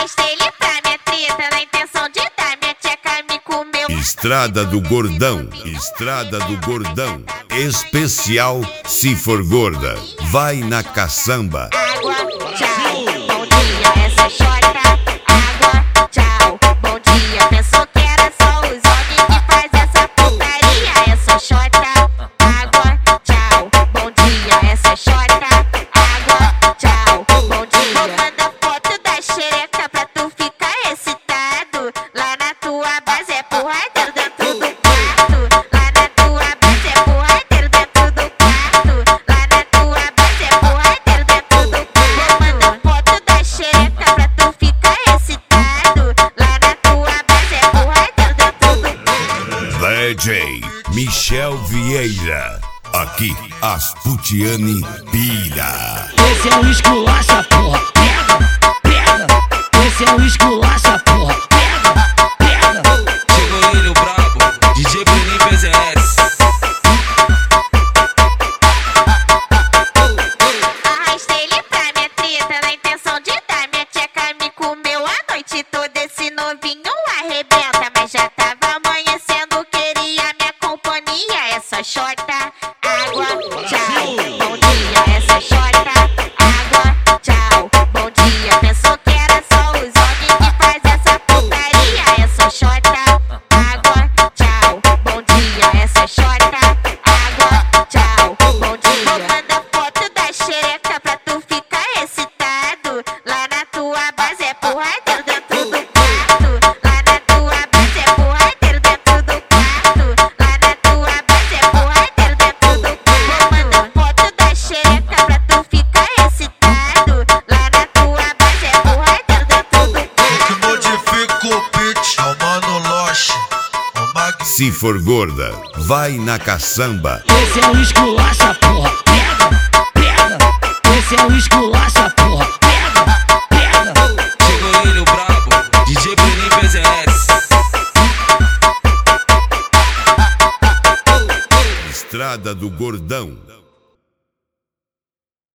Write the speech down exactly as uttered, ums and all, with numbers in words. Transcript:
Arrastei ele pra minha treta na intenção de dar minha tcheca me comeu. Estrada do Gordão, Estrada do Gordão. Especial Se For Gorda, vai na caçamba. Água, tchau, bom dia, essa é xota. Água, tchau, bom dia. Pensou que era só os homens que faz essa putaria. Essa xota. Água, tchau, bom dia, essa é xota. Água, tchau, bom dia. Manda foto da xereca pra tu ficar excitado. Lá na tua base é porradeiro dentro do quarto. Lá na tua base é porradeiro dentro do quarto. Lá na tua base é porradeiro dentro do quarto. Manda foto da xereca pra tu ficar excitado. Lá na tua base é porradeiro dentro do quarto. D J Michel Vieira. Aqui as Putiane pira. Esse é o esculacha, porra. Pega, pega. Esse é o esculacha, porra. Pega, pega. Chegou ele, o brabo, D J Bruninho P Z S. Arrastei ele pra minha treta na intenção de dar minha tcheca me comeu a noite toda. Esse novinho arrebenta, mas já tava amanhecendo, queria minha companhia. Essa xota, água, tchau, bom dia, essa xota. Água, tchau, bom dia. Pensou que era só os homens que faz essa putaria. Essa xota, água, tchau, bom dia, essa xota. Água, tchau, bom dia. Manda foto da xereca pra tu ficar excitado. Lá na tua base é porradeiro dentro do quarto. Lá na tua base é porradeiro dentro do quarto. Lá na tua base é porradeiro dentro do quarto. Manda foto da xereca pra tu ficar excitado. Lá na tua base é porradeiro dentro do Que quarto. modifica o pitch, é o Mano Loche, o Mag. Se For Gorda, vai na caçamba. Esse é o esculacha, porra. Pega, pega. Esse é o esculacha, porra. Pega, pega. Chegou ele, o brabo, D J Bruninho P Z S. Estrada do Gordão.